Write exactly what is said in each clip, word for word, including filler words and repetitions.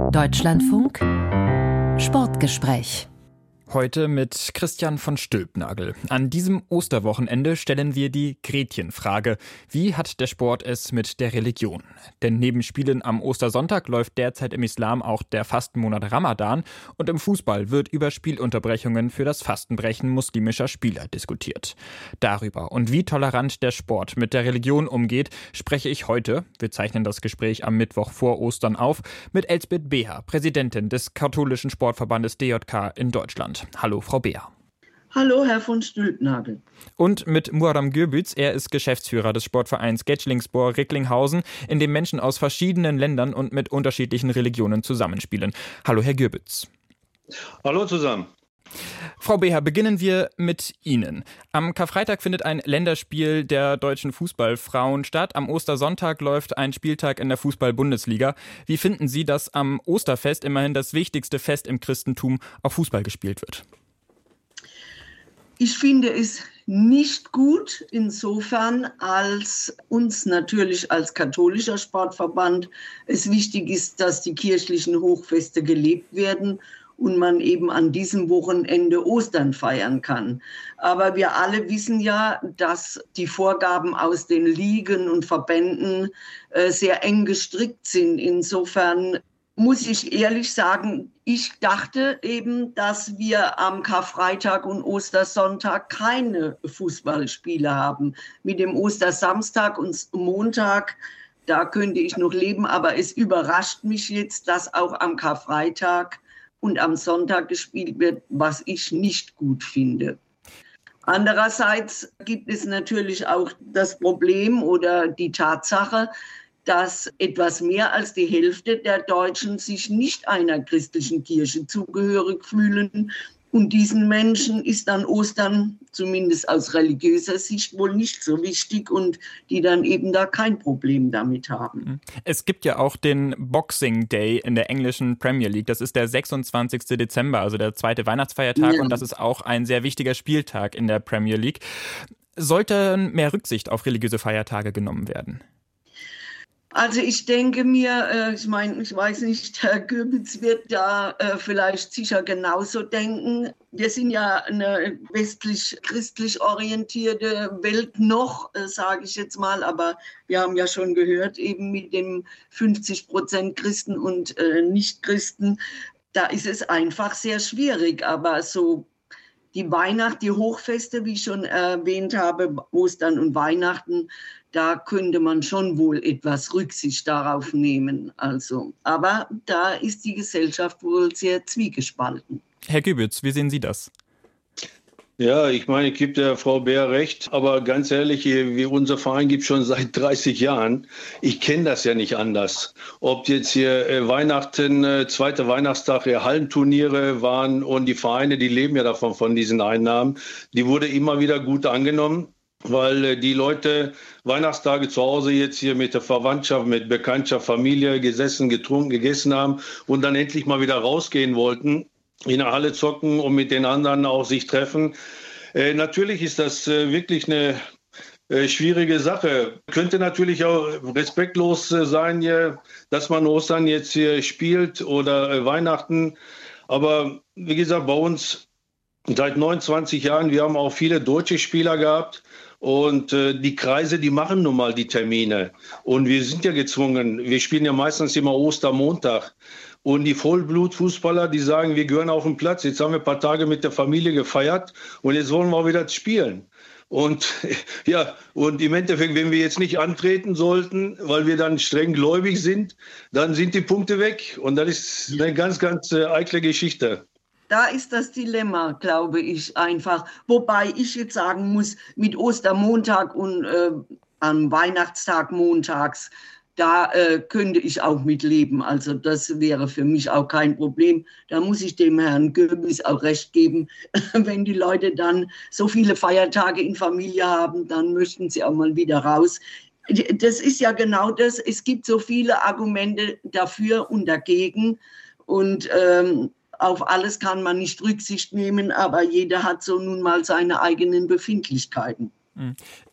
Deutschlandfunk Sportgespräch. Heute mit Christian von Stülpnagel. An diesem Osterwochenende stellen wir die Gretchenfrage. Wie hat der Sport es mit der Religion? Denn neben Spielen am Ostersonntag läuft derzeit im Islam auch der Fastenmonat Ramadan und im Fußball wird über Spielunterbrechungen für das Fastenbrechen muslimischer Spieler diskutiert. Darüber und wie tolerant der Sport mit der Religion umgeht, spreche ich heute, wir zeichnen das Gespräch am Mittwoch vor Ostern auf, mit Elsbeth Beher, Präsidentin des katholischen Sportverbandes D J K in Deutschland. Hallo, Frau Beer. Hallo, Herr von Stülpnagel. Und mit Muharrem Gürbüz, er ist Geschäftsführer des Sportvereins Getschlingsbohr-Recklinghausen, in dem Menschen aus verschiedenen Ländern und mit unterschiedlichen Religionen zusammenspielen. Hallo, Herr Gürbüz. Hallo zusammen. Frau Beher, beginnen wir mit Ihnen. Am Karfreitag findet ein Länderspiel der deutschen Fußballfrauen statt. Am Ostersonntag läuft ein Spieltag in der Fußball-Bundesliga. Wie finden Sie, dass am Osterfest, immerhin das wichtigste Fest im Christentum, auch Fußball gespielt wird? Ich finde es nicht gut, insofern, als uns natürlich als katholischer Sportverband es wichtig ist, dass die kirchlichen Hochfeste gelebt werden und man eben an diesem Wochenende Ostern feiern kann. Aber wir alle wissen ja, dass die Vorgaben aus den Ligen und Verbänden äh, sehr eng gestrickt sind. Insofern muss ich ehrlich sagen, ich dachte eben, dass wir am Karfreitag und Ostersonntag keine Fußballspiele haben. Mit dem Ostersamstag und Montag, da könnte ich noch leben, aber es überrascht mich jetzt, dass auch am Karfreitag und am Sonntag gespielt wird, was ich nicht gut finde. Andererseits gibt es natürlich auch das Problem oder die Tatsache, dass etwas mehr als die Hälfte der Deutschen sich nicht einer christlichen Kirche zugehörig fühlen. Und diesen Menschen ist dann Ostern, zumindest aus religiöser Sicht, wohl nicht so wichtig und die dann eben da kein Problem damit haben. Es gibt ja auch den Boxing Day in der englischen Premier League. Das ist der sechsundzwanzigste Dezember, also der zweite Weihnachtsfeiertag. Ja. Und das ist auch ein sehr wichtiger Spieltag in der Premier League. Sollte mehr Rücksicht auf religiöse Feiertage genommen werden? Also ich denke mir, äh, ich meine, ich weiß nicht, Herr Gürbüz wird da äh, vielleicht sicher genauso denken. Wir sind ja eine westlich-christlich orientierte Welt noch, äh, sage ich jetzt mal, aber wir haben ja schon gehört, eben mit dem fünfzig Prozent Christen und äh, Nicht-Christen, da ist es einfach sehr schwierig, aber so die Weihnacht, die Hochfeste, wie ich schon erwähnt habe, Ostern und Weihnachten, da könnte man schon wohl etwas Rücksicht darauf nehmen. Also, aber da ist die Gesellschaft wohl sehr zwiegespalten. Herr Gürbüz, wie sehen Sie das? Ja, ich meine, ich gebe der Frau Beer recht, aber ganz ehrlich, wie unser Verein gibt schon seit dreißig Jahren. Ich kenne das ja nicht anders. Ob jetzt hier äh, Weihnachten, äh, zweiter Weihnachtstag, äh, Hallenturniere waren und die Vereine, die leben ja davon, von diesen Einnahmen, die wurde immer wieder gut angenommen, weil äh, die Leute Weihnachtstage zu Hause jetzt hier mit der Verwandtschaft, mit Bekanntschaft, Familie gesessen, getrunken, gegessen haben und dann endlich mal wieder rausgehen wollten, in der Halle zocken und mit den anderen auch sich treffen. Äh, natürlich ist das äh, wirklich eine äh, schwierige Sache. Könnte natürlich auch respektlos äh, sein, hier, dass man Ostern jetzt hier spielt oder äh, Weihnachten. Aber wie gesagt, bei uns seit neunundzwanzig Jahren, wir haben auch viele deutsche Spieler gehabt. Und äh, die Kreise, die machen nun mal die Termine. Und wir sind ja gezwungen, wir spielen ja meistens immer Ostermontag. Und die Vollblut-Fußballer, die sagen, wir gehören auf den Platz. Jetzt haben wir ein paar Tage mit der Familie gefeiert und jetzt wollen wir auch wieder spielen. Und ja, und im Endeffekt, wenn wir jetzt nicht antreten sollten, weil wir dann streng gläubig sind, dann sind die Punkte weg. Und das ist eine ganz, ganz äh, eitle Geschichte. Da ist das Dilemma, glaube ich, einfach. Wobei ich jetzt sagen muss, mit Ostermontag und äh, am Weihnachtstag montags, da äh, könnte ich auch mitleben. Also das wäre für mich auch kein Problem. Da muss ich dem Herrn Gürbüz auch recht geben. Wenn die Leute dann so viele Feiertage in Familie haben, dann möchten sie auch mal wieder raus. Das ist ja genau das. Es gibt so viele Argumente dafür und dagegen. Und ähm, auf alles kann man nicht Rücksicht nehmen, aber jeder hat so nun mal seine eigenen Befindlichkeiten.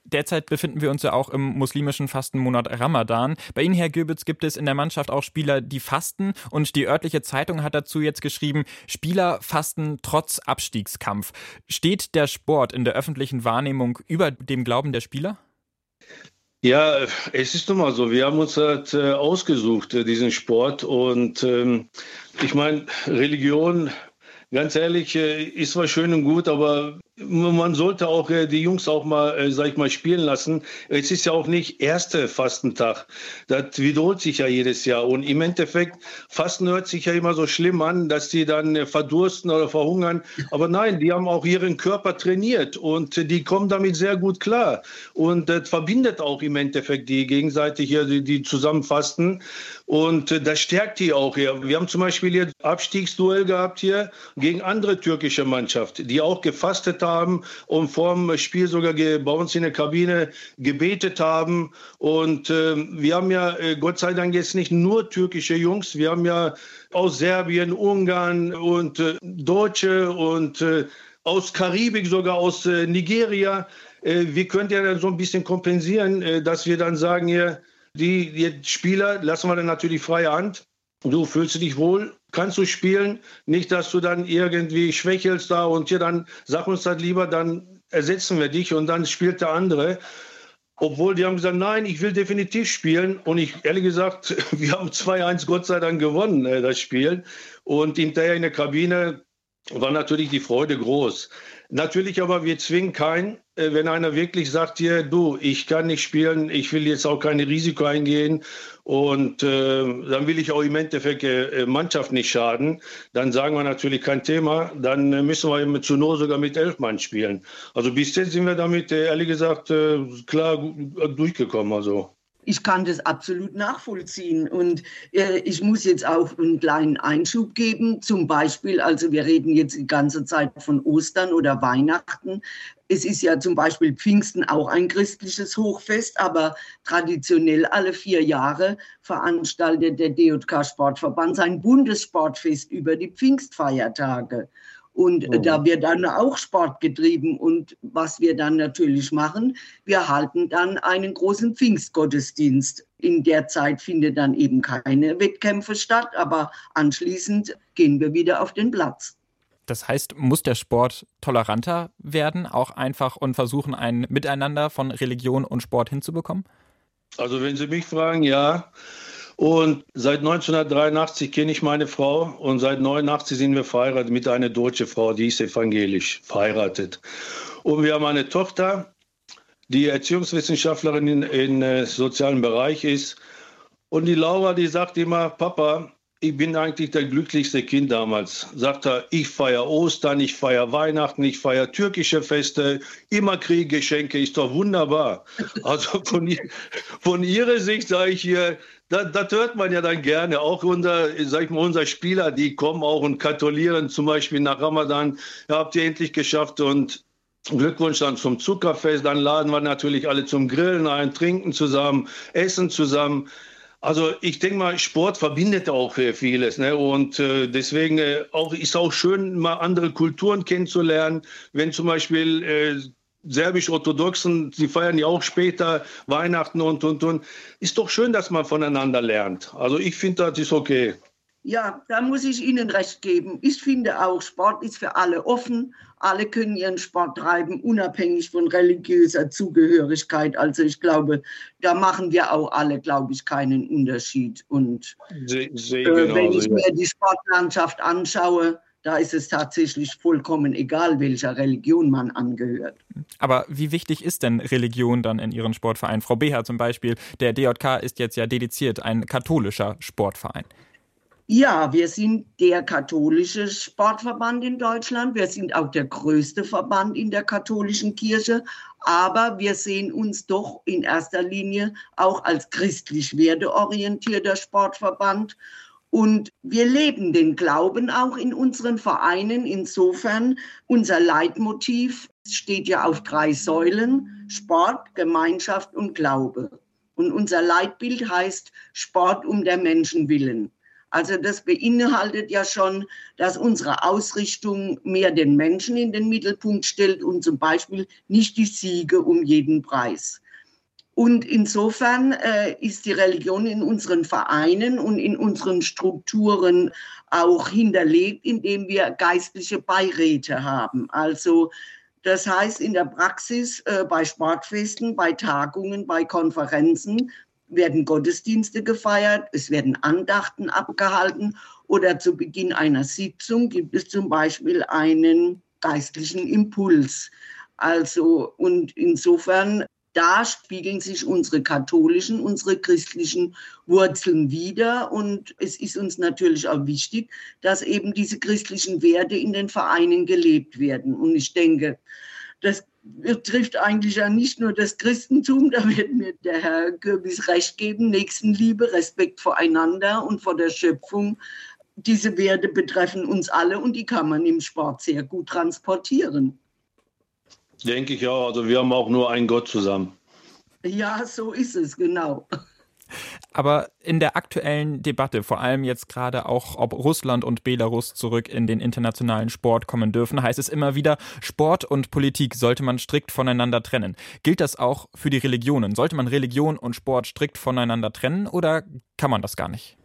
Derzeit befinden wir uns ja auch im muslimischen Fastenmonat Ramadan. Bei Ihnen, Herr Göbitz, gibt es in der Mannschaft auch Spieler, die fasten. Und die örtliche Zeitung hat dazu jetzt geschrieben, Spieler fasten trotz Abstiegskampf. Steht der Sport in der öffentlichen Wahrnehmung über dem Glauben der Spieler? Ja, es ist nun mal so, wir haben uns halt äh, ausgesucht, äh, diesen Sport. Und ähm, ich meine, Religion, ganz ehrlich, äh, ist zwar schön und gut, aber man sollte auch äh, die Jungs auch mal, äh, sag ich mal, spielen lassen. Es ist ja auch nicht erster Fastentag. Das wiederholt sich ja jedes Jahr. Und im Endeffekt, Fasten hört sich ja immer so schlimm an, dass die dann äh, verdursten oder verhungern. Aber nein, die haben auch ihren Körper trainiert und äh, die kommen damit sehr gut klar. Und das verbindet auch im Endeffekt die gegenseitig hier, die, die zusammen fasten. Und äh, das stärkt die auch hier. Wir haben zum Beispiel hier Abstiegsduell gehabt hier gegen andere türkische Mannschaft, die auch gefastet haben und vor dem Spiel sogar bei uns in der Kabine gebetet haben. Und äh, wir haben ja äh, Gott sei Dank jetzt nicht nur türkische Jungs, wir haben ja aus Serbien, Ungarn und äh, Deutsche und äh, aus Karibik, sogar aus äh, Nigeria. Äh, wir können ja dann so ein bisschen kompensieren, äh, dass wir dann sagen, hier, die, die Spieler lassen wir dann natürlich freie Hand. Du fühlst dich wohl, kannst du spielen, nicht, dass du dann irgendwie schwächelst da und hier dann sag uns das lieber, dann ersetzen wir dich und dann spielt der andere. Obwohl die haben gesagt, nein, ich will definitiv spielen. Und ich, ehrlich gesagt, wir haben zwei eins Gott sei Dank gewonnen, äh, das Spiel. Und hinterher in der Kabine war natürlich die Freude groß. Natürlich aber, wir zwingen keinen, äh, wenn einer wirklich sagt, hier, du, ich kann nicht spielen, ich will jetzt auch kein Risiko eingehen und äh, dann will ich auch im Endeffekt äh, Mannschaft nicht schaden, dann sagen wir natürlich kein Thema, dann äh, müssen wir eben zu Not sogar mit elf Mann spielen. Also bis jetzt sind wir damit, äh, ehrlich gesagt, äh, klar durchgekommen, also. Ich kann das absolut nachvollziehen und äh, ich muss jetzt auch einen kleinen Einschub geben. Zum Beispiel, also wir reden jetzt die ganze Zeit von Ostern oder Weihnachten. Es ist ja zum Beispiel Pfingsten auch ein christliches Hochfest, aber traditionell alle vier Jahre veranstaltet der D J K-Sportverband sein Bundessportfest über die Pfingstfeiertage. Und oh. Da wird dann auch Sport getrieben. Und was wir dann natürlich machen, wir halten dann einen großen Pfingstgottesdienst. In der Zeit findet dann eben keine Wettkämpfe statt, aber anschließend gehen wir wieder auf den Platz. Das heißt, muss der Sport toleranter werden, auch einfach und versuchen, ein Miteinander von Religion und Sport hinzubekommen? Also wenn Sie mich fragen, ja. Und seit neunzehnhundertdreiundachtzig kenne ich meine Frau und seit neunundachtzig sind wir verheiratet mit einer deutschen Frau, die ist evangelisch verheiratet. Und wir haben eine Tochter, die Erziehungswissenschaftlerin in, in äh, sozialen Bereich ist. Und die Laura, die sagt immer, Papa, ich bin eigentlich der glücklichste Kind damals. Sagt er, ich feiere Ostern, ich feiere Weihnachten, ich feiere türkische Feste, immer kriege Geschenke, ist doch wunderbar. Also von, von ihrer Sicht sage ich hier, das, das hört man ja dann gerne. Auch unser, sag ich mal, unser Spieler, die kommen auch und gratulieren, zum Beispiel nach Ramadan, ja, habt ihr endlich geschafft und Glückwunsch dann zum Zuckerfest. Dann laden wir natürlich alle zum Grillen ein, trinken zusammen, essen zusammen. Also ich denke mal, Sport verbindet auch vieles, ne? Und äh, deswegen äh, auch, ist auch schön, mal andere Kulturen kennenzulernen. Wenn zum Beispiel äh, serbisch-orthodoxen, die feiern ja auch später Weihnachten und, und, und. Ist doch schön, dass man voneinander lernt. Also ich finde, das ist okay. Ja, da muss ich Ihnen recht geben. Ich finde auch, Sport ist für alle offen. Alle können ihren Sport treiben, unabhängig von religiöser Zugehörigkeit. Also ich glaube, da machen wir auch alle, glaube ich, keinen Unterschied. Und Se- se- äh, genauso, wenn ich ja. mir die Sportlandschaft anschaue, da ist es tatsächlich vollkommen egal, welcher Religion man angehört. Aber wie wichtig ist denn Religion dann in Ihren Sportverein? Frau Beher zum Beispiel, der D J K ist jetzt ja dediziert ein katholischer Sportverein. Ja, wir sind der katholische Sportverband in Deutschland. Wir sind auch der größte Verband in der katholischen Kirche. Aber wir sehen uns doch in erster Linie auch als christlich werteorientierter Sportverband. Und wir leben den Glauben auch in unseren Vereinen. Insofern, unser Leitmotiv steht ja auf drei Säulen: Sport, Gemeinschaft und Glaube. Und unser Leitbild heißt Sport um der Menschen willen. Also das beinhaltet ja schon, dass unsere Ausrichtung mehr den Menschen in den Mittelpunkt stellt und zum Beispiel nicht die Siege um jeden Preis. Und insofern äh, ist die Religion in unseren Vereinen und in unseren Strukturen auch hinterlegt, indem wir geistliche Beiräte haben. Also das heißt in der Praxis äh, bei Sportfesten, bei Tagungen, bei Konferenzen werden Gottesdienste gefeiert, es werden Andachten abgehalten oder zu Beginn einer Sitzung gibt es zum Beispiel einen geistlichen Impuls. Also und insofern da spiegeln sich unsere katholischen, unsere christlichen Wurzeln wider. Und es ist uns natürlich auch wichtig, dass eben diese christlichen Werte in den Vereinen gelebt werden. Und ich denke, das betrifft eigentlich ja nicht nur das Christentum, da wird mir der Herr Kürbis recht geben, Nächstenliebe, Respekt voreinander und vor der Schöpfung. Diese Werte betreffen uns alle und die kann man im Sport sehr gut transportieren. Denke ich auch. Also wir haben auch nur einen Gott zusammen. Ja, so ist es, genau. Aber in der aktuellen Debatte, vor allem jetzt gerade auch, ob Russland und Belarus zurück in den internationalen Sport kommen dürfen, heißt es immer wieder, Sport und Politik sollte man strikt voneinander trennen. Gilt das auch für die Religionen? Sollte man Religion und Sport strikt voneinander trennen oder kann man das gar nicht?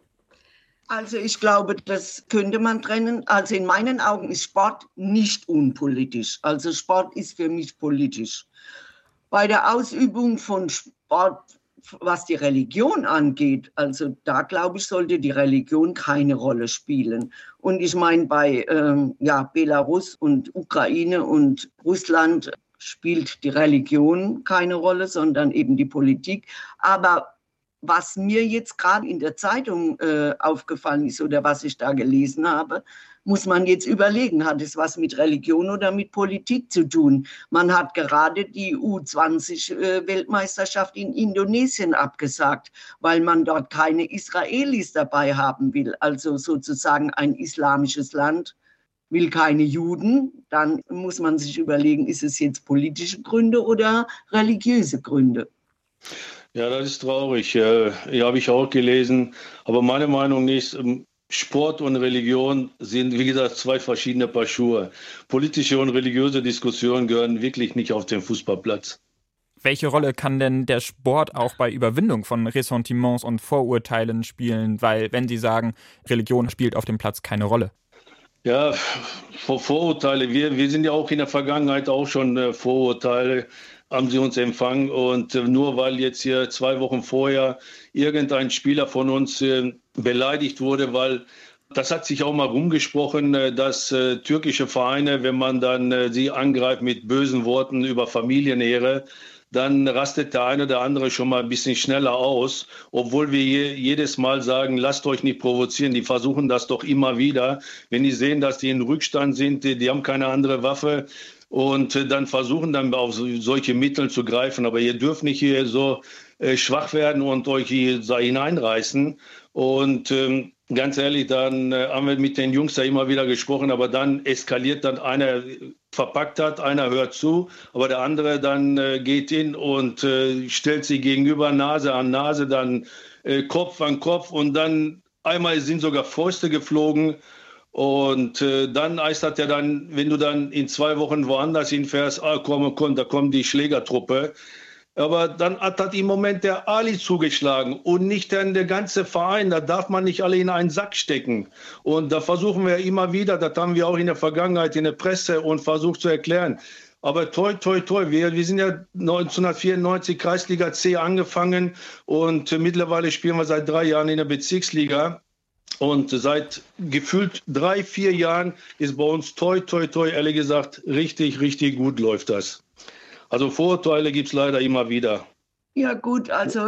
Also ich glaube, das könnte man trennen. Also in meinen Augen ist Sport nicht unpolitisch. Also Sport ist für mich politisch. Bei der Ausübung von Sport, was die Religion angeht, also da glaube ich, sollte die Religion keine Rolle spielen. Und ich meine, bei ähm, ja, Belarus und Ukraine und Russland spielt die Religion keine Rolle, sondern eben die Politik. Aber was mir jetzt gerade in der Zeitung äh, aufgefallen ist oder was ich da gelesen habe, muss man jetzt überlegen, hat es was mit Religion oder mit Politik zu tun? Man hat gerade die U zwanzig Weltmeisterschaft in Indonesien abgesagt, weil man dort keine Israelis dabei haben will, also sozusagen ein islamisches Land will keine Juden. Dann muss man sich überlegen, ist es jetzt politische Gründe oder religiöse Gründe? Ja, das ist traurig. Ja, habe ich auch gelesen. Aber meine Meinung ist, Sport und Religion sind, wie gesagt, zwei verschiedene Paar Schuhe. Politische und religiöse Diskussionen gehören wirklich nicht auf den Fußballplatz. Welche Rolle kann denn der Sport auch bei Überwindung von Ressentiments und Vorurteilen spielen? Weil, wenn Sie sagen, Religion spielt auf dem Platz keine Rolle. Ja, Vor Vorurteile. Wir, wir sind ja auch in der Vergangenheit auch schon äh, Vorurteile. Haben sie uns empfangen und äh, nur weil jetzt hier zwei Wochen vorher irgendein Spieler von uns äh, beleidigt wurde, weil das hat sich auch mal rumgesprochen, äh, dass äh, türkische Vereine, wenn man dann äh, sie angreift mit bösen Worten über Familienehre, dann rastet der eine oder andere schon mal ein bisschen schneller aus, obwohl wir je, jedes Mal sagen, lasst euch nicht provozieren, die versuchen das doch immer wieder. Wenn die sehen, dass die in Rückstand sind, die, die haben keine andere Waffe, und dann versuchen dann auf solche Mittel zu greifen. Aber ihr dürft nicht hier so äh, schwach werden und euch hier hineinreißen. Und ähm, ganz ehrlich, dann äh, haben wir mit den Jungs da immer wieder gesprochen, aber dann eskaliert dann einer, verpackt hat, einer hört zu, aber der andere dann äh, geht hin und äh, stellt sich gegenüber, Nase an Nase, dann äh, Kopf an Kopf und dann einmal sind sogar Fäuste geflogen. Und äh, dann heißt das ja dann, wenn du dann in zwei Wochen woanders hinfährst, ah, komm, komm, da kommt die Schlägertruppe. Aber dann hat das im Moment der Ali zugeschlagen und nicht der, der ganze Verein. Da darf man nicht alle in einen Sack stecken. Und da versuchen wir immer wieder, das haben wir auch in der Vergangenheit in der Presse und versucht zu erklären. Aber toi, toi, toi, wir, wir sind ja neunzehnhundertvierundneunzig Kreisliga C angefangen und äh, mittlerweile spielen wir seit drei Jahren in der Bezirksliga. Und seit gefühlt drei, vier Jahren ist bei uns toi, toi, toi, ehrlich gesagt, richtig, richtig gut läuft das. Also Vorurteile gibt es leider immer wieder. Ja gut, also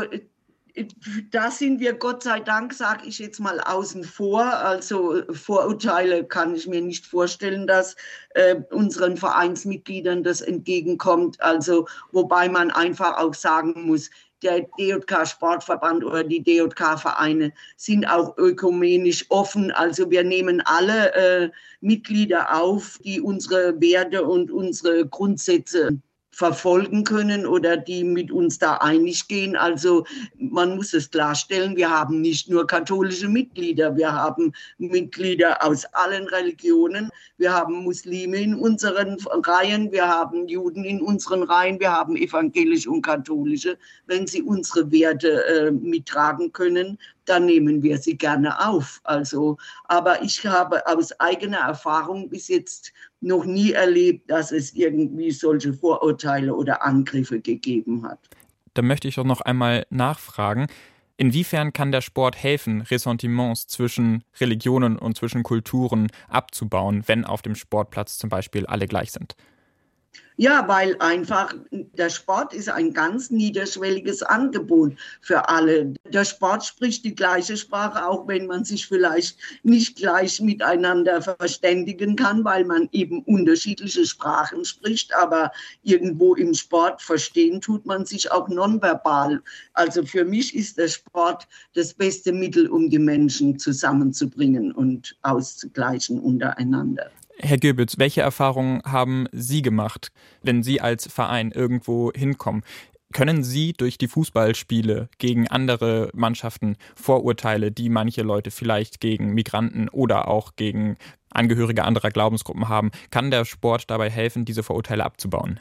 da sind wir Gott sei Dank, sage ich jetzt mal, außen vor. Also Vorurteile kann ich mir nicht vorstellen, dass äh, unseren Vereinsmitgliedern das entgegenkommt. Also wobei man einfach auch sagen muss, der D J K-Sportverband oder die D J K-Vereine sind auch ökumenisch offen. Also wir nehmen alle äh, Mitglieder auf, die unsere Werte und unsere Grundsätze verfolgen können oder die mit uns da einig gehen. Also man muss es klarstellen, wir haben nicht nur katholische Mitglieder, wir haben Mitglieder aus allen Religionen, wir haben Muslime in unseren Reihen, wir haben Juden in unseren Reihen, wir haben evangelische und katholische. Wenn sie unsere Werte äh, mittragen können, dann nehmen wir sie gerne auf. Also, aber ich habe aus eigener Erfahrung bis jetzt noch nie erlebt, dass es irgendwie solche Vorurteile oder Angriffe gegeben hat. Da möchte ich auch noch einmal nachfragen, inwiefern kann der Sport helfen, Ressentiments zwischen Religionen und zwischen Kulturen abzubauen, wenn auf dem Sportplatz zum Beispiel alle gleich sind? Ja, weil einfach der Sport ist ein ganz niederschwelliges Angebot für alle. Der Sport spricht die gleiche Sprache, auch wenn man sich vielleicht nicht gleich miteinander verständigen kann, weil man eben unterschiedliche Sprachen spricht. Aber irgendwo im Sport verstehen tut man sich auch nonverbal. Also für mich ist der Sport das beste Mittel, um die Menschen zusammenzubringen und auszugleichen untereinander. Herr Göbitz, welche Erfahrungen haben Sie gemacht, wenn Sie als Verein irgendwo hinkommen? Können Sie durch die Fußballspiele gegen andere Mannschaften Vorurteile, die manche Leute vielleicht gegen Migranten oder auch gegen Angehörige anderer Glaubensgruppen haben, kann der Sport dabei helfen, diese Vorurteile abzubauen?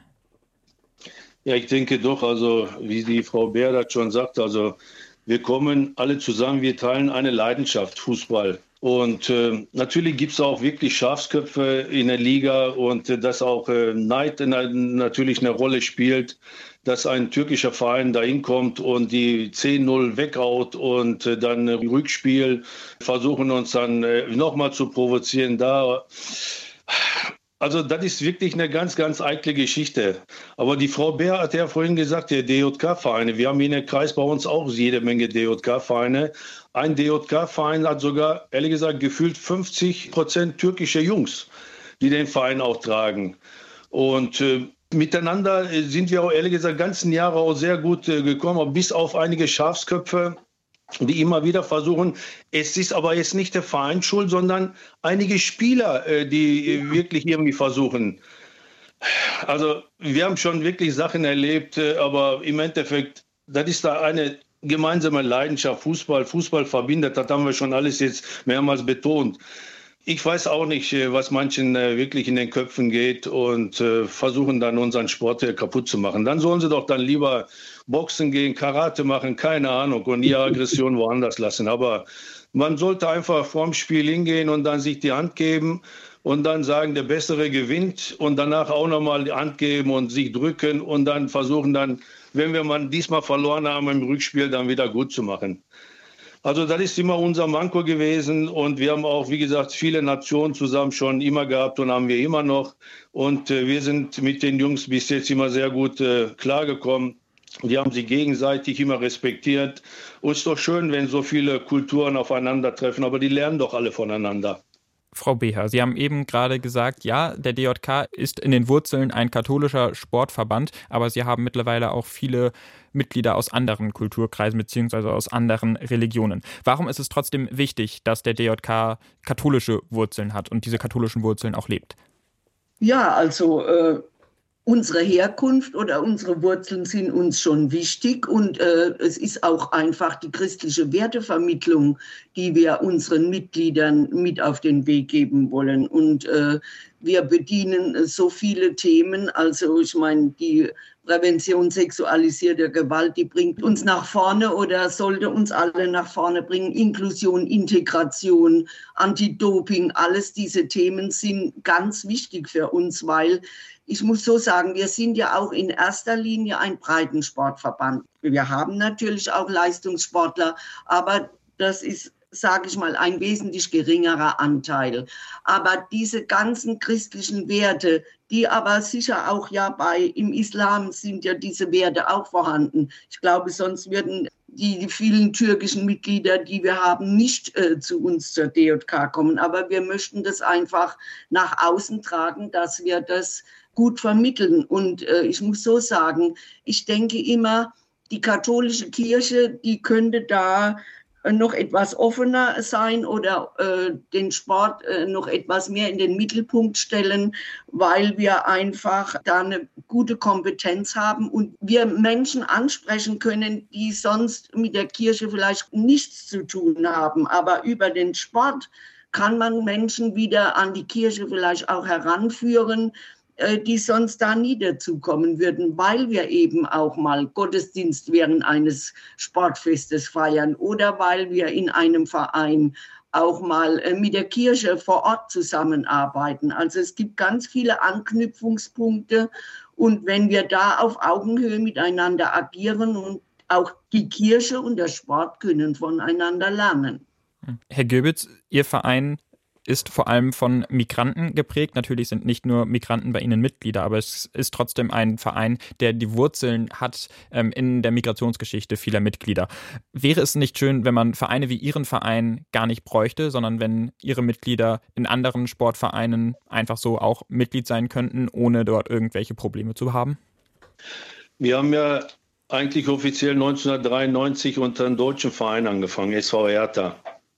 Ja, ich denke doch, also wie die Frau Beer das schon sagt, also wir kommen alle zusammen, wir teilen eine Leidenschaft, Fußball. Und äh, natürlich gibt es auch wirklich Schafsköpfe in der Liga und äh, dass auch äh, Neid in der, natürlich eine Rolle spielt, dass ein türkischer Verein dahin kommt und die zehn null weghaut und äh, dann äh, Rückspiel versuchen uns dann äh, nochmal zu provozieren. Da, also das ist wirklich eine ganz, ganz eitle Geschichte. Aber die Frau Beer hat ja vorhin gesagt, die D J K-Vereine, wir haben hier in der Kreis bei uns auch jede Menge D J K-Vereine. Ein D J K-Verein hat sogar, ehrlich gesagt, gefühlt fünfzig Prozent türkische Jungs, die den Verein auch tragen. Und äh, miteinander sind wir auch, ehrlich gesagt, ganzen Jahre auch sehr gut äh, gekommen, bis auf einige Schafsköpfe, die immer wieder versuchen, es ist aber jetzt nicht der Verein schuld, sondern einige Spieler, äh, die äh, wirklich irgendwie versuchen. Also wir haben schon wirklich Sachen erlebt, äh, aber im Endeffekt, das ist da eine gemeinsame Leidenschaft, Fußball, Fußball verbindet, das haben wir schon alles jetzt mehrmals betont. Ich weiß auch nicht, was manchen wirklich in den Köpfen geht und äh, versuchen dann unseren Sport kaputt zu machen. Dann sollen sie doch dann lieber Boxen gehen, Karate machen, keine Ahnung, und ihre Aggression woanders lassen. Aber man sollte einfach vorm Spiel hingehen und dann sich die Hand geben und dann sagen, der Bessere gewinnt und danach auch nochmal die Hand geben und sich drücken und dann versuchen dann, wenn wir mal diesmal verloren haben im Rückspiel, dann wieder gut zu machen. Also das ist immer unser Manko gewesen und wir haben auch, wie gesagt, viele Nationen zusammen schon immer gehabt und haben wir immer noch. Und äh, wir sind mit den Jungs bis jetzt immer sehr gut äh, klargekommen. Die haben sich gegenseitig immer respektiert. Und es ist doch schön, wenn so viele Kulturen aufeinandertreffen, aber die lernen doch alle voneinander. Frau Beher, Sie haben eben gerade gesagt, ja, der D J K ist in den Wurzeln ein katholischer Sportverband, aber Sie haben mittlerweile auch viele Mitglieder aus anderen Kulturkreisen bzw. aus anderen Religionen. Warum ist es trotzdem wichtig, dass der D J K katholische Wurzeln hat und diese katholischen Wurzeln auch lebt? Ja, also äh unsere Herkunft oder unsere Wurzeln sind uns schon wichtig und äh, es ist auch einfach die christliche Wertevermittlung, die wir unseren Mitgliedern mit auf den Weg geben wollen. Und äh, wir bedienen so viele Themen, also ich meine, die Prävention sexualisierter Gewalt, die bringt uns nach vorne oder sollte uns alle nach vorne bringen. Inklusion, Integration, Anti-Doping, alles diese Themen sind ganz wichtig für uns, weil ich muss so sagen, wir sind ja auch in erster Linie ein Breitensportverband. Wir haben natürlich auch Leistungssportler, aber das ist, sage ich mal, ein wesentlich geringerer Anteil. Aber diese ganzen christlichen Werte, die aber sicher auch ja bei, im Islam sind ja diese Werte auch vorhanden. Ich glaube, sonst würden die, die vielen türkischen Mitglieder, die wir haben, nicht äh, zu uns zur D J K kommen. Aber wir möchten das einfach nach außen tragen, dass wir das gut vermitteln. Und äh, ich muss so sagen, ich denke immer, die katholische Kirche, die könnte da noch etwas offener sein oder äh, den Sport äh, noch etwas mehr in den Mittelpunkt stellen, weil wir einfach da eine gute Kompetenz haben und wir Menschen ansprechen können, die sonst mit der Kirche vielleicht nichts zu tun haben. Aber über den Sport kann man Menschen wieder an die Kirche vielleicht auch heranführen, die sonst da nie dazukommen würden, weil wir eben auch mal Gottesdienst während eines Sportfestes feiern oder weil wir in einem Verein auch mal mit der Kirche vor Ort zusammenarbeiten. Also es gibt ganz viele Anknüpfungspunkte und wenn wir da auf Augenhöhe miteinander agieren und auch die Kirche und der Sport können voneinander lernen. Herr Göbitz, Ihr Verein ist vor allem von Migranten geprägt. Natürlich sind nicht nur Migranten bei Ihnen Mitglieder, aber es ist trotzdem ein Verein, der die Wurzeln hat ähm, in der Migrationsgeschichte vieler Mitglieder. Wäre es nicht schön, wenn man Vereine wie Ihren Verein gar nicht bräuchte, sondern wenn Ihre Mitglieder in anderen Sportvereinen einfach so auch Mitglied sein könnten, ohne dort irgendwelche Probleme zu haben? Wir haben ja eigentlich offiziell neunzehnhundertdreiundneunzig unter einem deutschen Verein angefangen, S V Hertha.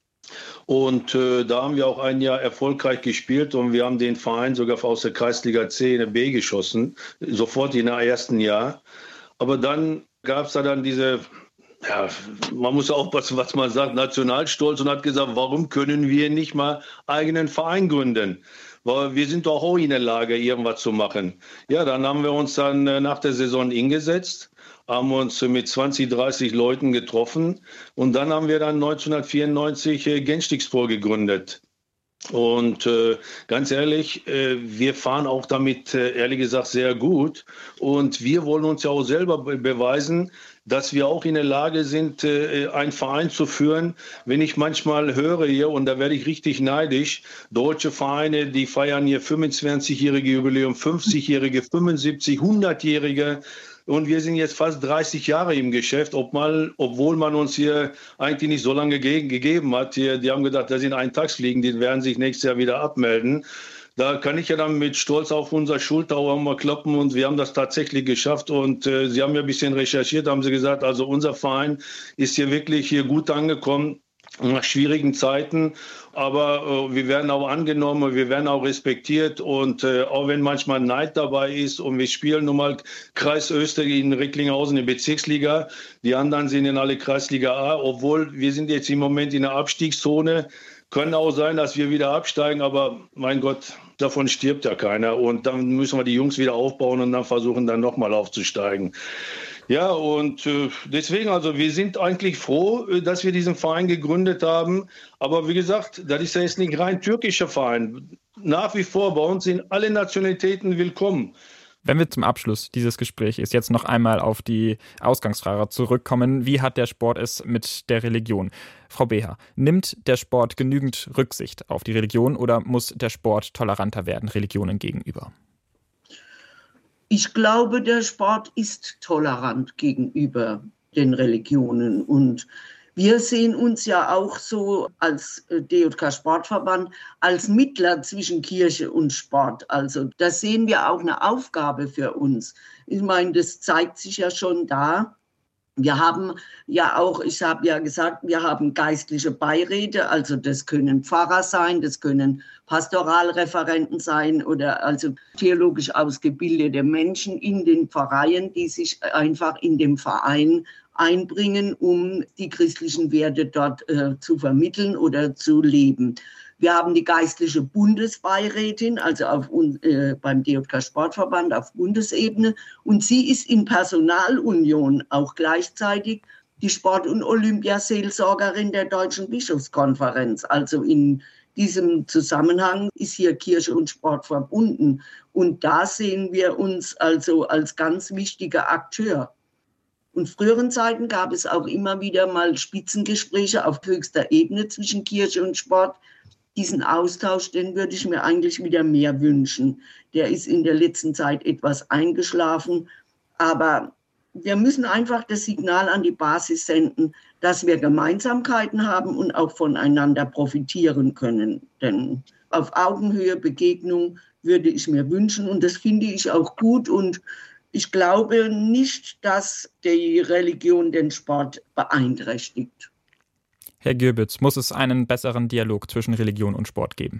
Und äh, da haben wir auch ein Jahr erfolgreich gespielt und wir haben den Verein sogar aus der Kreisliga C in der B geschossen, sofort in der ersten Jahr. Aber dann gab es da dann diese, ja, man muss aufpassen, was man sagt, Nationalstolz und hat gesagt, warum können wir nicht mal eigenen Verein gründen? Weil wir sind doch auch in der Lage, irgendwas zu machen. Ja, dann haben wir uns dann äh, nach der Saison hingesetzt, haben uns mit zwanzig, dreißig Leuten getroffen und dann haben wir dann neunzehnhundertvierundneunzig äh, Genschtikspor gegründet. Und äh, ganz ehrlich, äh, wir fahren auch damit, äh, ehrlich gesagt, sehr gut. Und wir wollen uns ja auch selber be- beweisen, dass wir auch in der Lage sind, äh, einen Verein zu führen. Wenn ich manchmal höre hier, und da werde ich richtig neidisch, deutsche Vereine, die feiern hier fünfundzwanzigjährige Jubiläum, fünfzigjährige, fünfundsiebzig, hundertjährige. Und wir sind jetzt fast dreißig Jahre im Geschäft, ob mal, obwohl man uns hier eigentlich nicht so lange ge- gegeben hat. Hier, die haben gedacht, das sind Eintagsfliegen, die werden sich nächstes Jahr wieder abmelden. Da kann ich ja dann mit Stolz auf unser Schulter auch mal klappen und wir haben das tatsächlich geschafft. Und äh, Sie haben ja ein bisschen recherchiert, haben Sie gesagt, also unser Verein ist hier wirklich hier gut angekommen. Nach schwierigen Zeiten, aber äh, wir werden auch angenommen, wir werden auch respektiert und äh, auch wenn manchmal Neid dabei ist und wir spielen nun mal Kreis Österreich in Recklinghausen in der Bezirksliga, die anderen sind in alle Kreisliga A, obwohl wir sind jetzt im Moment in der Abstiegszone, können auch sein, dass wir wieder absteigen, aber mein Gott, davon stirbt ja keiner und dann müssen wir die Jungs wieder aufbauen und dann versuchen dann nochmal aufzusteigen. Ja, und äh, deswegen, also wir sind eigentlich froh, äh, dass wir diesen Verein gegründet haben. Aber wie gesagt, das ist ja jetzt nicht rein türkischer Verein. Nach wie vor bei uns sind alle Nationalitäten willkommen. Wenn wir zum Abschluss dieses Gesprächs jetzt noch einmal auf die Ausgangsfrage zurückkommen, wie hat der Sport es mit der Religion? Frau Beher, nimmt der Sport genügend Rücksicht auf die Religion oder muss der Sport toleranter werden Religionen gegenüber? Ich glaube, der Sport ist tolerant gegenüber den Religionen und wir sehen uns ja auch so als D J K-Sportverband als Mittler zwischen Kirche und Sport. Also da sehen wir auch eine Aufgabe für uns. Ich meine, das zeigt sich ja schon da. Wir haben ja auch, ich habe ja gesagt, wir haben geistliche Beiräte, also das können Pfarrer sein, das können Pastoralreferenten sein oder also theologisch ausgebildete Menschen in den Pfarreien, die sich einfach in dem Verein einbringen, um die christlichen Werte dort äh, zu vermitteln oder zu leben. Wir haben die geistliche Bundesbeirätin, also auf, äh, beim D J K-Sportverband auf Bundesebene. Und sie ist in Personalunion auch gleichzeitig die Sport- und Olympiaseelsorgerin der Deutschen Bischofskonferenz. Also in diesem Zusammenhang ist hier Kirche und Sport verbunden. Und da sehen wir uns also als ganz wichtiger Akteur. Und früheren Zeiten gab es auch immer wieder mal Spitzengespräche auf höchster Ebene zwischen Kirche und Sport. Diesen Austausch, den würde ich mir eigentlich wieder mehr wünschen. Der ist in der letzten Zeit etwas eingeschlafen. Aber wir müssen einfach das Signal an die Basis senden, dass wir Gemeinsamkeiten haben und auch voneinander profitieren können. Denn auf Augenhöhe Begegnung würde ich mir wünschen und das finde ich auch gut. Und ich glaube nicht, dass die Religion den Sport beeinträchtigt. Herr Gürbitz, muss es einen besseren Dialog zwischen Religion und Sport geben?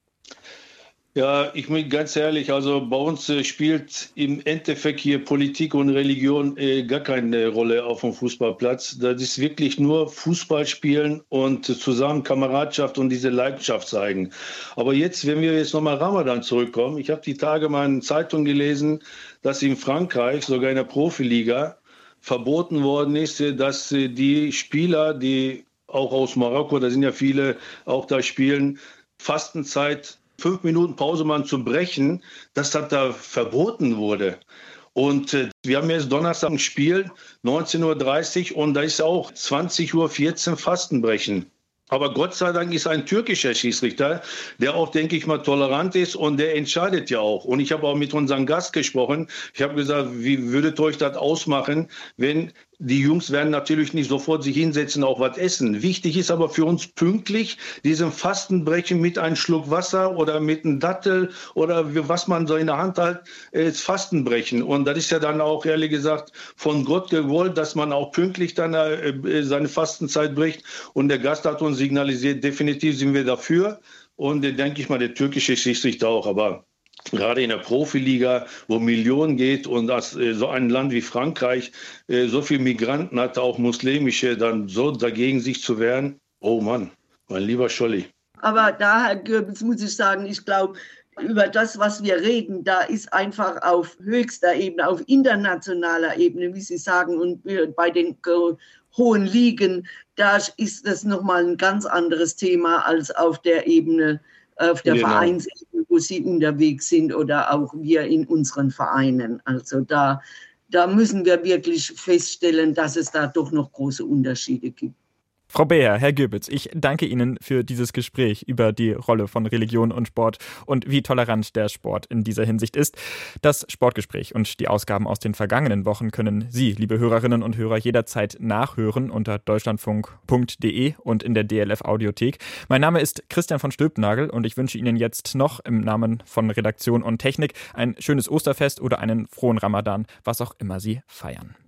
Ja, ich bin ganz ehrlich, also bei uns äh, spielt im Endeffekt hier Politik und Religion äh, gar keine Rolle auf dem Fußballplatz. Das ist wirklich nur Fußball spielen und zusammen Kameradschaft und diese Leidenschaft zeigen. Aber jetzt, wenn wir jetzt nochmal Ramadan zurückkommen, ich habe die Tage mal in einer Zeitung gelesen, dass in Frankreich, sogar in der Profiliga, verboten worden ist, dass äh, die Spieler, die auch aus Marokko, da sind ja viele auch da spielen, Fastenzeit fünf Minuten Pause mal zu brechen, dass das da verboten wurde. Und äh, wir haben jetzt Donnerstag ein Spiel, neunzehn Uhr dreißig, und da ist auch zwanzig Uhr vierzehn Fastenbrechen. Aber Gott sei Dank ist ein türkischer Schiedsrichter, der auch, denke ich mal, tolerant ist, und der entscheidet ja auch. Und ich habe auch mit unserem Gast gesprochen. Ich habe gesagt, wie würdet ihr euch das ausmachen, wenn die Jungs werden natürlich nicht sofort sich hinsetzen, auch was essen. Wichtig ist aber für uns pünktlich diesen Fastenbrechen mit einem Schluck Wasser oder mit einem Dattel oder was man so in der Hand hat, äh, Fastenbrechen. Und das ist ja dann auch, ehrlich gesagt, von Gott gewollt, dass man auch pünktlich dann äh, seine Fastenzeit bricht. Und der Gast hat uns signalisiert, definitiv sind wir dafür. Und äh, denke ich mal, der türkische Schiedsrichter auch. Aber gerade in der Profiliga, wo Millionen geht, und dass äh, so ein Land wie Frankreich äh, so viele Migranten hat, auch muslimische, dann so dagegen sich zu wehren. Oh Mann, mein lieber Scholli. Aber da, Herr Gürbitz, muss ich sagen, ich glaube, über das, was wir reden, da ist einfach auf höchster Ebene, auf internationaler Ebene, wie Sie sagen, und bei den äh, hohen Ligen, da ist das nochmal ein ganz anderes Thema als auf der Ebene, auf der genau. Vereinsebene, wo Sie unterwegs sind, oder auch wir in unseren Vereinen. Also da, da müssen wir wirklich feststellen, dass es da doch noch große Unterschiede gibt. Frau Beer, Herr Gürbitz, ich danke Ihnen für dieses Gespräch über die Rolle von Religion und Sport und wie tolerant der Sport in dieser Hinsicht ist. Das Sportgespräch und die Ausgaben aus den vergangenen Wochen können Sie, liebe Hörerinnen und Hörer, jederzeit nachhören unter deutschlandfunk punkt de und in der D L F Audiothek. Mein Name ist Christian von Stülpnagel und ich wünsche Ihnen jetzt noch im Namen von Redaktion und Technik ein schönes Osterfest oder einen frohen Ramadan, was auch immer Sie feiern.